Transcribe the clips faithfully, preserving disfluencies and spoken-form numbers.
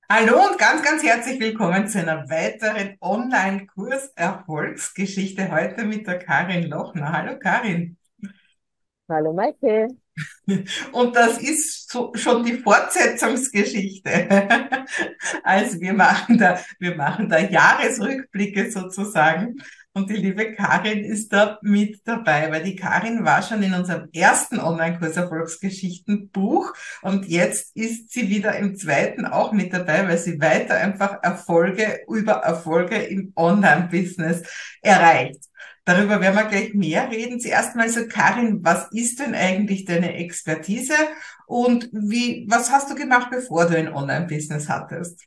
Hallo und ganz, ganz herzlich willkommen zu einer weiteren Online-Kurs-Erfolgsgeschichte heute mit der Karin Lochner. Hallo Karin. Hallo Maike. Und das ist so, schon die Fortsetzungsgeschichte. Also wir machen da, wir machen da Jahresrückblicke sozusagen. Und die liebe Karin ist da mit dabei, weil die Karin war schon in unserem ersten Online-Kurs Erfolgsgeschichten-Buch und jetzt ist sie wieder im zweiten auch mit dabei, weil sie weiter einfach Erfolge über Erfolge im Online-Business erreicht. Darüber werden wir gleich mehr reden. Zuerst mal so, Karin, was ist denn eigentlich deine Expertise und wie, was hast du gemacht, bevor du ein Online-Business hattest?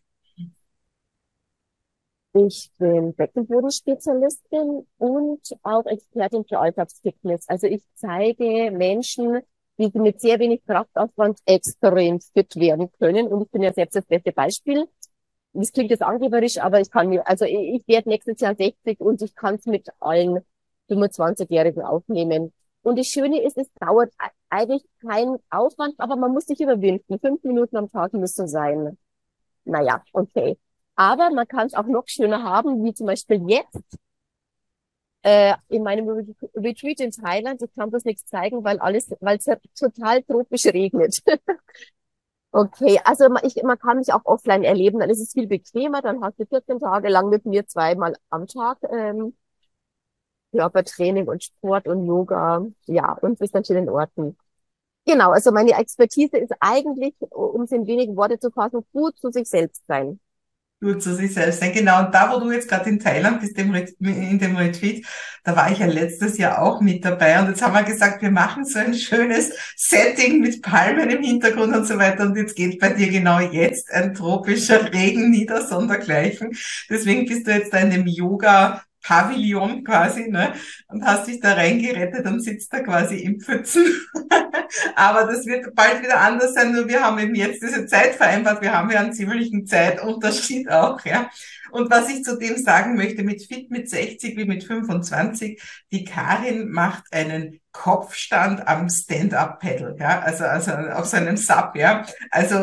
Ich bin Beckenbodenspezialistin und auch Expertin für Alltagsfitness. Also ich zeige Menschen, wie sie mit sehr wenig Kraftaufwand extrem fit werden können. Und ich bin ja selbst das beste Beispiel. Das klingt jetzt angeberisch, aber ich kann mir, also ich, ich werde nächstes Jahr sechzig und ich kann es mit allen fünfundzwanzigjährigen aufnehmen. Und das Schöne ist, es dauert e- eigentlich keinen Aufwand, aber man muss sich überwinden. Fünf Minuten am Tag müssen sein. Naja, okay. Aber man kann es auch noch schöner haben, wie zum Beispiel jetzt äh, in meinem Re Retreat in Thailand. Ich kann bloß nichts zeigen, weil alles, weil es ja total tropisch regnet. Okay, also man, ich, man kann mich auch offline erleben, dann ist es viel bequemer, dann hast du vierzehn Tage lang mit mir zweimal am Tag ähm, Körpertraining und Sport und Yoga, ja, und bist an schönen Orten. Genau, also meine Expertise ist eigentlich, um es in wenigen Worte zu fassen, gut zu sich selbst sein. Gut zu sich selbst sein. Genau. Und da, wo du jetzt gerade in Thailand bist, dem Ret- in dem Retreat, da war ich ja letztes Jahr auch mit dabei. Und jetzt haben wir gesagt, wir machen so ein schönes Setting mit Palmen im Hintergrund und so weiter. Und jetzt geht bei dir genau jetzt ein tropischer Regen nieder, sondergleichen. Deswegen bist du jetzt da in dem Yoga Pavillon quasi, ne? Und hast dich da reingerettet und sitzt da quasi im Pfützen. Aber das wird bald wieder anders sein, nur wir haben eben jetzt diese Zeit vereinbart. Wir haben ja einen ziemlichen Zeitunterschied auch, ja. Und was ich zudem sagen möchte, mit Fit mit sechzig wie mit fünfundzwanzig, die Karin macht einen Kopfstand am Stand-up-Pedal, ja, also, also auf seinem Sub, ja. Also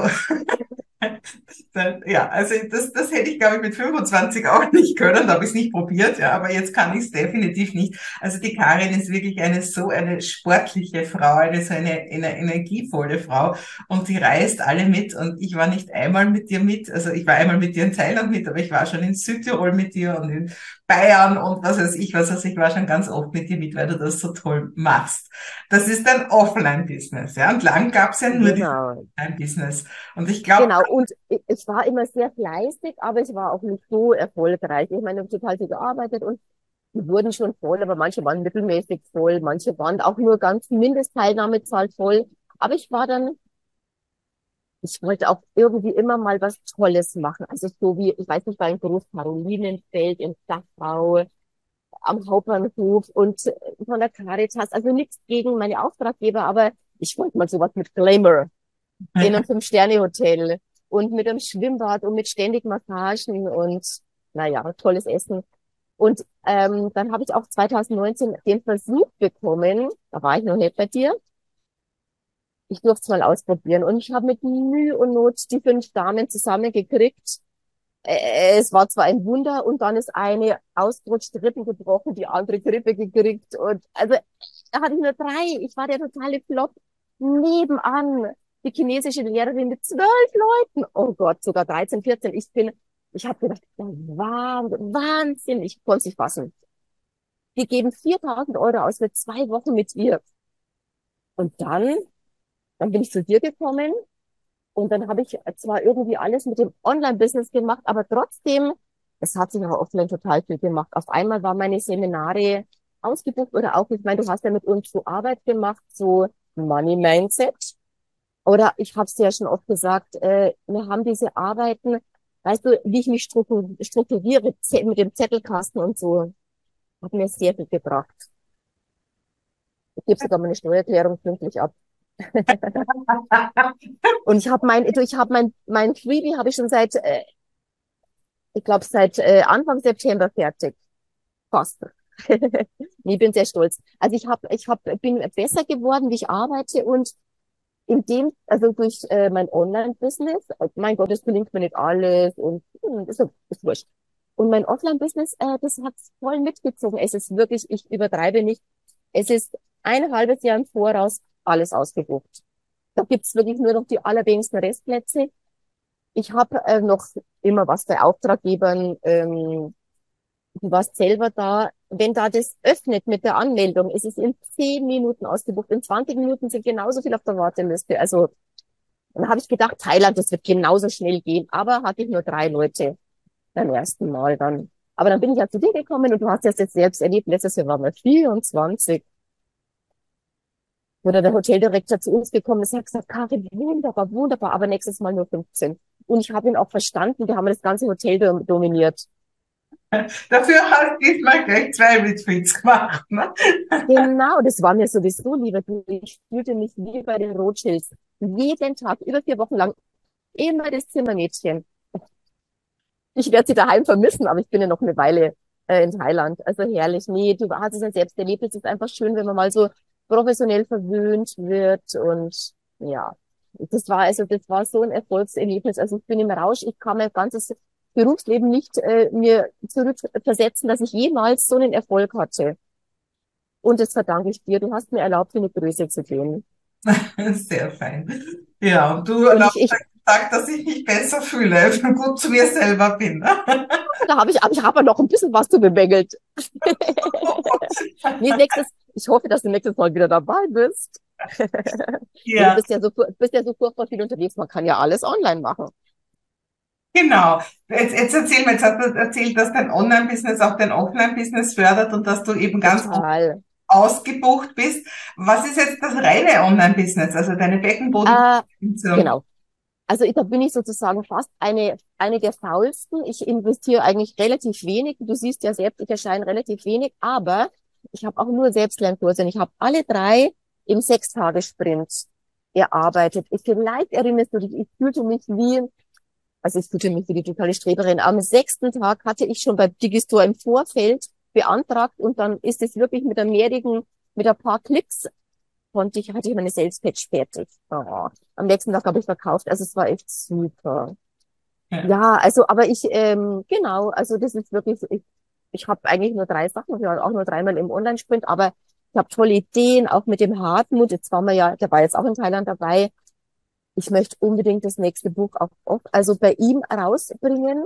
ja, also das, das hätte ich, glaube ich, mit fünfundzwanzig auch nicht können, da habe ich es nicht probiert, ja, aber jetzt kann ich es definitiv nicht. Also die Karin ist wirklich eine so eine sportliche Frau, eine so eine, eine energievolle Frau und die reist alle mit und ich war nicht einmal mit dir mit, also ich war einmal mit dir in Thailand mit, aber ich war schon in Südtirol mit dir und in Bayern und was weiß ich was, also ich war schon ganz oft mit dir mit, weil du das so toll machst. Das ist ein Offline-Business, ja, und lang gab es ja nur dieses Genau. Online-Business und ich glaube, Genau, und ich, ich war immer sehr fleißig, aber ich war auch nicht so erfolgreich. Ich meine, ich habe total viel gearbeitet und die wurden schon voll, aber manche waren mittelmäßig voll, manche waren auch nur ganz Mindestteilnahmezahl voll. Aber ich war dann, ich wollte auch irgendwie immer mal was Tolles machen. Also so wie, ich weiß nicht, bei einem Groß-Karolinenfeld in Dachau, am Hauptbahnhof und äh, von der Caritas. Also nichts gegen meine Auftraggeber, aber ich wollte mal sowas mit Glamour in einem Fünf-Sterne-Hotel und mit einem Schwimmbad und mit ständig Massagen und naja, tolles Essen. Und ähm, dann habe ich auch zwanzig neunzehn den Versuch bekommen, da war ich noch nicht bei dir, ich durfte es mal ausprobieren und ich habe mit Mühe und Not die fünf Damen zusammengekriegt. Äh, es war zwar ein Wunder und dann ist eine ausgerutscht, Rippen gebrochen, die andere Grippe gekriegt und also da hatte ich nur drei. Ich war der totale Flop. Nebenan die chinesische Lehrerin mit zwölf Leuten. Oh Gott, sogar dreizehn, vierzehn. Ich bin, ich habe gedacht, ja, Wahnsinn, Wahnsinn. Ich konnte es nicht fassen. Die geben viertausend Euro aus für zwei Wochen mit ihr. Und dann, dann bin ich zu dir gekommen und dann habe ich zwar irgendwie alles mit dem Online-Business gemacht, aber trotzdem, es hat sich aber offline total viel gemacht. Auf einmal waren meine Seminare ausgebucht oder auch, ich meine, du hast ja mit uns so Arbeit gemacht, so Money Mindset. Oder ich habe es dir ja schon oft gesagt, äh, wir haben diese Arbeiten, weißt du, wie ich mich struktur strukturiere ze- mit dem Zettelkasten und so, hat mir sehr viel gebracht. Ich gebe sogar meine Steuererklärung pünktlich ab. Und ich habe mein, du, ich habe mein, mein Freebie habe ich schon seit, äh, ich glaube, seit äh, Anfang September fertig. Fast. Ich bin sehr stolz. Also ich habe, ich hab, bin besser geworden, wie ich arbeite und in dem, also durch äh, mein Online-Business, äh, mein Gott, das gelingt mir nicht alles und hm, ist, so- ist wurscht. Und mein Offline-Business, äh, das hat voll mitgezogen. Es ist wirklich, ich übertreibe nicht, es ist ein halbes Jahr im Voraus alles ausgebucht. Da gibt's wirklich nur noch die allerwenigsten Restplätze. Ich habe äh, noch immer was bei Auftraggebern. Ähm, du warst selber da. Wenn da das öffnet mit der Anmeldung, ist es in zehn Minuten ausgebucht. In zwanzig Minuten sind genauso viel auf der Warteliste. Also dann habe ich gedacht, Thailand, das wird genauso schnell gehen. Aber hatte ich nur drei Leute beim ersten Mal dann. Aber dann bin ich ja zu dir gekommen und du hast das jetzt selbst erlebt. Letztes Jahr waren wir vierundzwanzig. Oder der Hoteldirektor zu uns gekommen ist und hat gesagt, Karin, wunderbar, wunderbar, aber nächstes Mal nur fünfzehn. Und ich habe ihn auch verstanden, wir haben das ganze Hotel dom- dominiert. Dafür hast du diesmal gleich zwei Retreats gemacht, ne? Genau, das war mir sowieso lieber. Du, ich fühlte mich wie bei den Rothschilds. Jeden Tag, über vier Wochen lang, immer das Zimmermädchen. Ich werde sie daheim vermissen, aber ich bin ja noch eine Weile äh, in Thailand. Also herrlich. Nee, du hast es ja selbst erlebt. Es ist einfach schön, wenn man mal so professionell verwöhnt wird. Und ja, das war also, das war so ein Erfolgserlebnis. Also ich bin im Rausch. Ich kann mein ganzes Berufsleben nicht äh, mir zurückversetzen, dass ich jemals so einen Erfolg hatte. Und das verdanke ich dir. Du hast mir erlaubt, in die Größe zu gehen. Sehr fein. Ja, und du Und erlaubst ich, ich, gesagt, dass ich mich besser fühle, wenn ich gut zu mir selber bin. Ne? da habe ich, aber ich habe noch ein bisschen was zu bemängelt. Nee, nächstes, ich hoffe, dass du nächstes Mal wieder dabei bist. Nee, du Ja, bist ja so, bist ja so furchtbar viel unterwegs. Man kann ja alles online machen. genau. Jetzt, jetzt erzähl mir, jetzt hast du erzählt, dass dein Online-Business auch dein Offline-Business fördert und dass du eben ganz Total. ausgebucht bist. Was ist jetzt das reine Online-Business, also deine Äh, Beckenbodenfunktion? genau. Also ich, da bin ich sozusagen fast eine, eine der faulsten. Ich investiere eigentlich relativ wenig. Du siehst ja selbst, ich erscheine relativ wenig, aber ich habe auch nur Selbstlernkurse und ich habe alle drei im Sechstagessprint erarbeitet. Ich, vielleicht erinnerst du dich, ich fühlte mich wie, also ich fühlte mich wie die totale Streberin. Am sechsten Tag hatte ich schon bei Digistore im Vorfeld beantragt und dann ist es wirklich mit einem mehrjährigen, mit ein paar Klicks konnte ich, hatte ich meine Sales-Page fertig. Oh. Am nächsten Tag habe ich verkauft. Also es war echt super. Ja. Ja, also, aber ich, ähm, genau, also das ist wirklich, so, ich, ich habe eigentlich nur drei Sachen, ich war auch nur dreimal im Online-Sprint, aber ich habe tolle Ideen, auch mit dem Hartmut. Jetzt waren wir ja, der war jetzt auch in Thailand dabei. Ich möchte unbedingt das nächste Buch auch, auch also bei ihm rausbringen.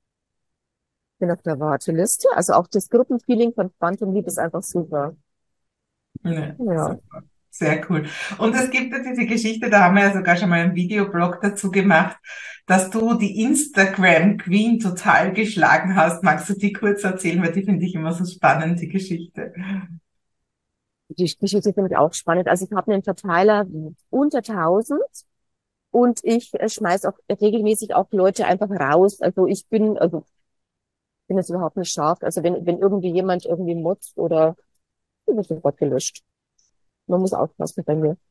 Bin auf der Warteliste. Also auch das Gruppenfeeling von Quantum Leap ist einfach super. Ja, Ja. super. Sehr cool. Und es gibt ja diese Geschichte, da haben wir ja sogar schon mal einen Videoblog dazu gemacht, dass du die Instagram Queen total geschlagen hast. Magst du die kurz erzählen? Weil die finde ich immer so spannend, die Geschichte. Die Geschichte finde ich auch spannend. Also ich habe einen Verteiler unter tausend und ich äh, schmeiß auch regelmäßig auch Leute einfach raus. Also ich bin, also bin jetzt überhaupt nicht scharf. Also wenn, wenn irgendwie jemand irgendwie motzt oder dann wird sofort gelöscht. Man muss aufpassen bei mir.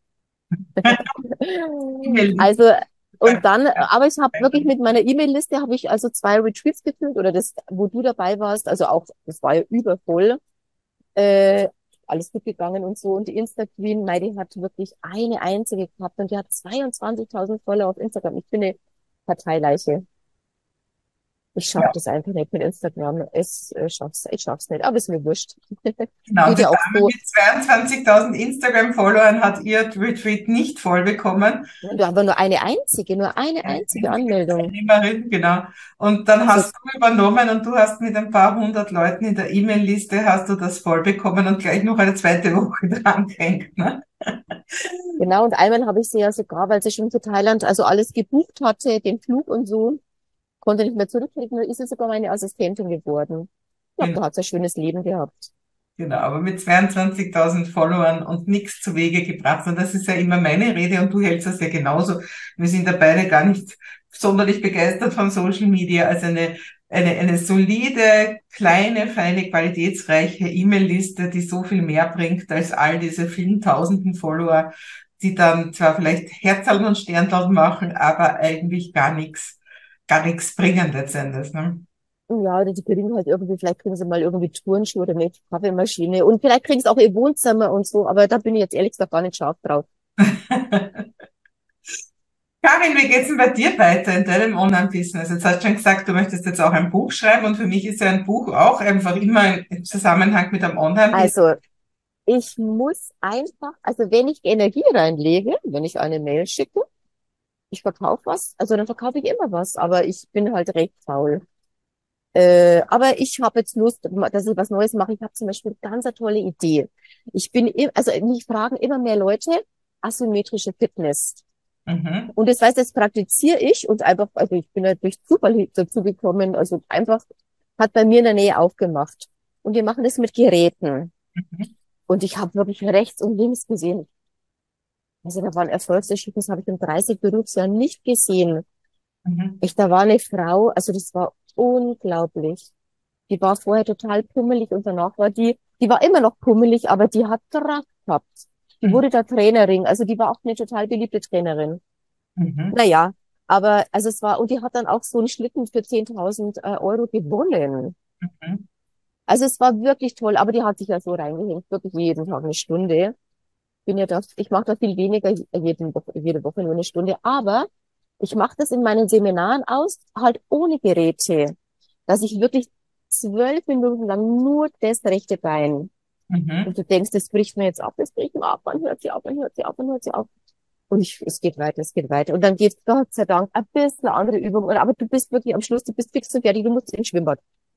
E-Mail-Liste. Also und dann, aber ich habe wirklich mit meiner E-Mail-Liste habe ich also zwei Retreats gefüllt oder das, wo du dabei warst. Also auch, das war ja übervoll. Äh, alles gut gegangen und so. Und die Insta-Queen, Mei, die hat wirklich eine einzige gehabt und die hat zweiundzwanzigtausend Follower auf Instagram. Ich bin eine Parteileiche. Ich schaff Ja, das einfach nicht mit Instagram. Es, äh, schaff's, ich schaff's nicht, aber ist mir wurscht. genau. Und Geht die ja auch Dame so. mit zweiundzwanzigtausend Instagram-Followern hat ihr Retreat nicht voll bekommen. Du aber nur eine einzige, nur eine Eine einzige einzige Anmeldung. Teilnehmerin, genau. Und dann Also, hast du übernommen und du hast mit ein paar hundert Leuten in der E-Mail-Liste hast du das voll bekommen und gleich noch eine zweite Woche dran gehängt, ne? genau. Und einmal habe ich sie ja sogar, weil sie schon für Thailand also alles gebucht hatte, den Flug und so, konnte nicht mehr zurückklicken, ist sie sogar meine Assistentin geworden. Ich glaube, Genau, da hat sie ein schönes Leben gehabt. genau. Aber mit zweiundzwanzigtausend Followern und nichts zu Wege gebracht. Und das ist ja immer meine Rede und du hältst das ja genauso. Wir sind da beide gar nicht sonderlich begeistert von Social Media. Also eine, eine, eine solide, kleine, feine, qualitätsreiche E-Mail-Liste, die so viel mehr bringt als all diese vielen tausenden Follower, die dann zwar vielleicht Herzallen und Sterntallen machen, aber eigentlich gar nichts, gar nichts bringen letztendlich, ne? Ja, oder die kriegen halt irgendwie, vielleicht kriegen sie mal irgendwie Turnschuhe oder eine Kaffeemaschine und vielleicht kriegen sie auch ihr Wohnzimmer und so, aber da bin ich jetzt ehrlich gesagt gar nicht scharf drauf. Karin, wie geht's denn bei dir weiter in deinem Online-Business? Jetzt hast du schon gesagt, du möchtest jetzt auch ein Buch schreiben und für mich ist ja ein Buch auch einfach immer im Zusammenhang mit einem Online-Business. Also, ich muss einfach, also wenn ich Energie reinlege, wenn ich eine Mail schicke, ich verkaufe was, also dann verkaufe ich immer was, aber ich bin halt recht faul. Äh, aber ich habe jetzt Lust, dass ich was Neues mache. Ich habe zum Beispiel eine ganz eine tolle Idee. Ich bin, im- also mich fragen immer mehr Leute, asymmetrische Fitness. Mhm, Und das heißt, das praktiziere ich und einfach, also ich bin halt durch Zufall dazu gekommen, also einfach hat bei mir in der Nähe aufgemacht. Und wir machen das mit Geräten. mhm, Und ich habe wirklich rechts und links gesehen. Also da waren Erfolgserscheinungen, das habe ich in dreißig Berufsjahren nicht gesehen. mhm, Ich, da war eine Frau, also das war unglaublich. Die war vorher total pummelig und danach war die, die war immer noch pummelig, aber die hat Kraft gehabt. Die mhm, wurde da Trainerin, also die war auch eine total beliebte Trainerin. mhm, Naja, aber also es war, und die hat dann auch so einen Schlitten für zehntausend äh, Euro gewonnen. mhm. Also es war wirklich toll, aber die hat sich ja so reingehängt, wirklich jeden Tag eine Stunde. Bin ja da, ich mache da viel weniger jeden, Wo- jede Woche nur eine Stunde, aber ich mache das in meinen Seminaren aus, halt ohne Geräte, dass ich wirklich zwölf Minuten lang nur das rechte Bein. Mhm. Und du denkst, das bricht mir jetzt ab, das bricht mir ab, man hört sie auf, man hört sie auf, man hört sie auf. Und ich, es geht weiter, es geht weiter. Und dann geht Gott sei Dank ein bisschen eine andere Übung. Aber du bist wirklich am Schluss, du bist fix und fertig, du musst ins Schwimmbad.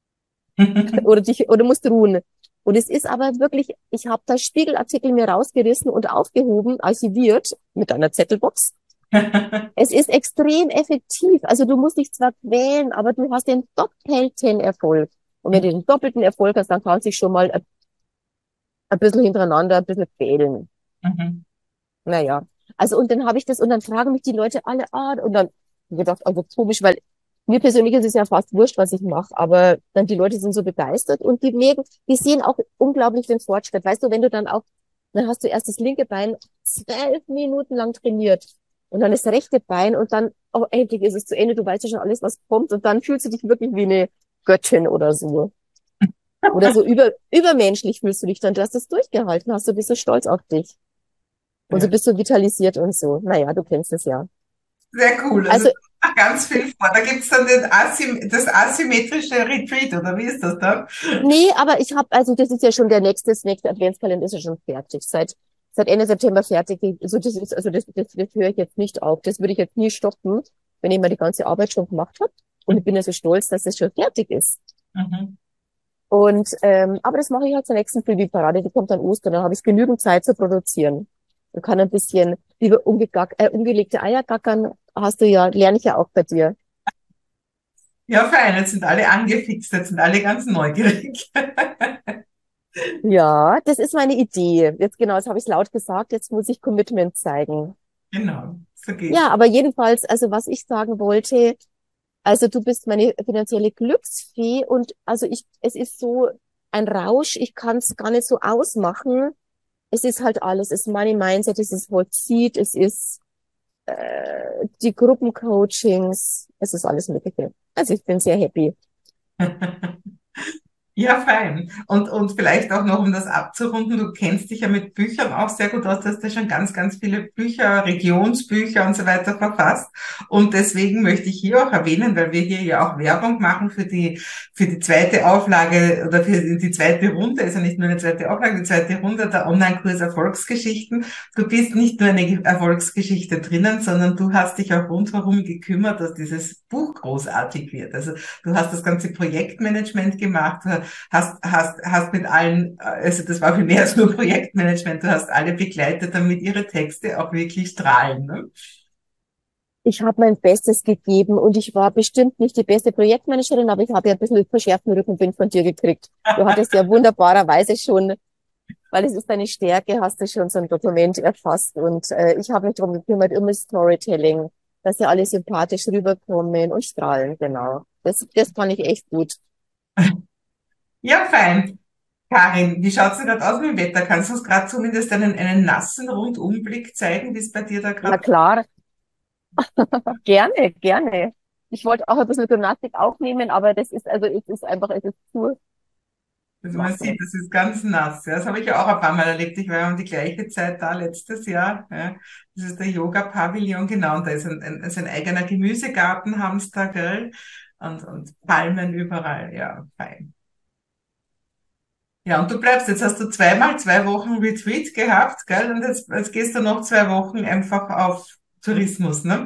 Oder dich, oder musst ruhen. Und es ist aber wirklich, ich habe da Spiegelartikel mir rausgerissen und aufgehoben, archiviert mit einer Zettelbox. Es ist extrem effektiv. Also du musst dich zwar quälen, aber du hast den doppelten Erfolg. Und wenn du den doppelten Erfolg hast, dann kannst du dich schon mal ein, ein bisschen hintereinander, ein bisschen quälen. Mhm. Naja. Also und dann habe ich das, und dann fragen mich die Leute alle, ah, und dann hab ich gedacht, also komisch, weil mir persönlich ist es ja fast wurscht, was ich mache, aber dann die Leute sind so begeistert und die merken, die sehen auch unglaublich den Fortschritt. Weißt du, wenn du dann auch, dann hast du erst das linke Bein zwölf Minuten lang trainiert und dann das rechte Bein und dann, oh, endlich ist es zu Ende, du weißt ja schon alles, was kommt, und dann fühlst du dich wirklich wie eine Göttin oder so. Oder so über, übermenschlich fühlst du dich dann. Du hast das durchgehalten, hast du bist so stolz auf dich. Und so Ja. bist du vitalisiert und so. Naja, du kennst es ja. Sehr cool. Also Also, da kommt ganz viel vor. Da gibt's dann den Asym das asymmetrische Retreat, oder wie ist das dann? nee, aber ich habe, also das ist ja schon der nächste, das nächste Adventskalender ist ja schon fertig. Seit, seit Ende September fertig. Also das ist, also das, das, das höre ich jetzt nicht auf. Das würde ich jetzt nie stoppen, wenn ich mal die ganze Arbeit schon gemacht habe. Und ich bin ja so stolz, dass das schon fertig ist. Mhm. Und ähm, aber das mache ich halt zur nächsten Filmparade, die kommt an Ostern, dann habe ich genügend Zeit zu produzieren. Und kann ein bisschen, liebe umgegack, äh, umgelegte Eier gackern, hast du ja, lerne ich ja auch bei dir. Ja, fein. Jetzt sind alle angefixt, jetzt sind alle ganz neugierig. Ja, das ist meine Idee. Jetzt genau, das habe ich laut gesagt, jetzt muss ich Commitment zeigen. Genau, so geht's. Ja, aber jedenfalls, also was ich sagen wollte, also du bist meine finanzielle Glücksfee und also ich, es ist so ein Rausch, ich kann es gar nicht so ausmachen. Es ist halt alles, es ist Money Mindset, es ist Vollzieht, es ist äh, die Gruppencoachings, es ist alles Mögliche. Also ich bin sehr happy. Ja, fein. Und, und vielleicht auch noch, um das abzurunden, du kennst dich ja mit Büchern auch sehr gut aus, du hast ja schon ganz, ganz viele Bücher, Regionsbücher und so weiter verfasst. Und deswegen möchte ich hier auch erwähnen, weil wir hier ja auch Werbung machen für die, für die zweite Auflage oder für die zweite Runde, also nicht nur eine zweite Auflage, die zweite Runde der Online-Kurs Erfolgsgeschichten. Du bist nicht nur eine Erfolgsgeschichte drinnen, sondern du hast dich auch rundherum gekümmert, dass dieses Buch großartig wird. Also du hast das ganze Projektmanagement gemacht, hast, hast, hast mit allen, also das war viel mehr als nur Projektmanagement, du hast alle begleitet, damit ihre Texte auch wirklich strahlen. Ne? Ich habe mein Bestes gegeben und ich war bestimmt nicht die beste Projektmanagerin, aber ich habe ja ein bisschen verschärften Rückenwind von dir gekriegt. Du hattest ja wunderbarerweise schon, weil es ist deine Stärke, hast du schon so ein Dokument erfasst, und äh, ich habe mich darum gekümmert, immer Storytelling, dass ja alle sympathisch rüberkommen und strahlen, genau. Das, das kann ich echt gut. Ja, fein. Karin, wie schaut's denn gerade aus mit dem Wetter? Kannst du uns gerade zumindest einen, einen nassen Rundumblick zeigen, wie es bei dir da Na gerade... klar, gerne, gerne. Ich wollte auch ein bisschen Gymnastik aufnehmen, aber das ist, also es ist einfach, es ist zu, Also man machen. sieht, das ist ganz nass. Ja. Das habe ich ja auch ein paar Mal erlebt. Ich war ja um die gleiche Zeit da letztes Jahr. Ja. Das ist der Yoga-Pavillon, genau. Und da ist ein, ein, ist ein eigener Gemüsegarten, haben sie da, gell? Und, und Palmen überall. Ja, fein. Ja, und du bleibst, jetzt hast du zweimal zwei Wochen Retreat gehabt, gell? Und jetzt, jetzt gehst du noch zwei Wochen einfach auf Tourismus, ne?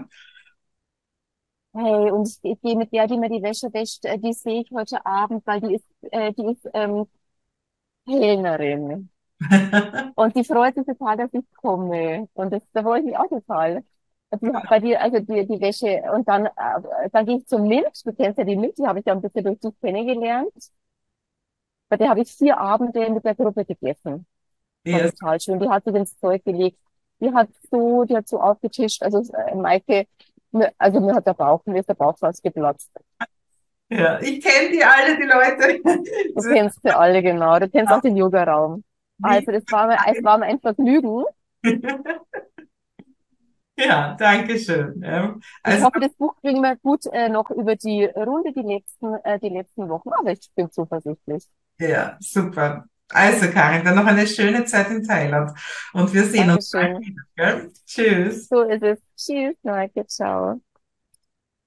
Hey, und ich, ich gehe mit der, die mir die Wäsche wäscht, äh, die sehe ich heute Abend, weil die ist, äh, die ist ähm, Kellnerin. Und die freut sich total, dass ich komme. Und das, da freue ich mich auch total. Also, die, bei dir, also die, die Wäsche. Und dann, äh, dann gehe ich zur Milch. Du kennst ja die Milch, die habe ich ja ein bisschen durch dich kennengelernt. Bei der habe ich vier Abende mit der Gruppe gegessen. War Ja, total schön. Die hat sich ins Zeug gelegt. Die hat so, die hat so aufgetischt. Also äh, Maike, mir, also mir hat der Bauch, mir ist der Bauch fast geplatzt. ja, ich kenne die alle, die Leute. Du kennst sie alle genau. Du kennst auch den Yogaraum. Wie? Also das war mir, es war mir ein Vergnügen. Ja, danke schön. Ja. Ich Also, hoffe, das Buch bringen wir gut äh, noch über die Runde die letzten, äh, die letzten Wochen, aber ich bin zuversichtlich. ja, super. Also, Karin, dann noch eine schöne Zeit in Thailand. Und wir sehen uns bald Dankeschön. wieder, gell? Tschüss. So ist es. Tschüss, Maike, ciao.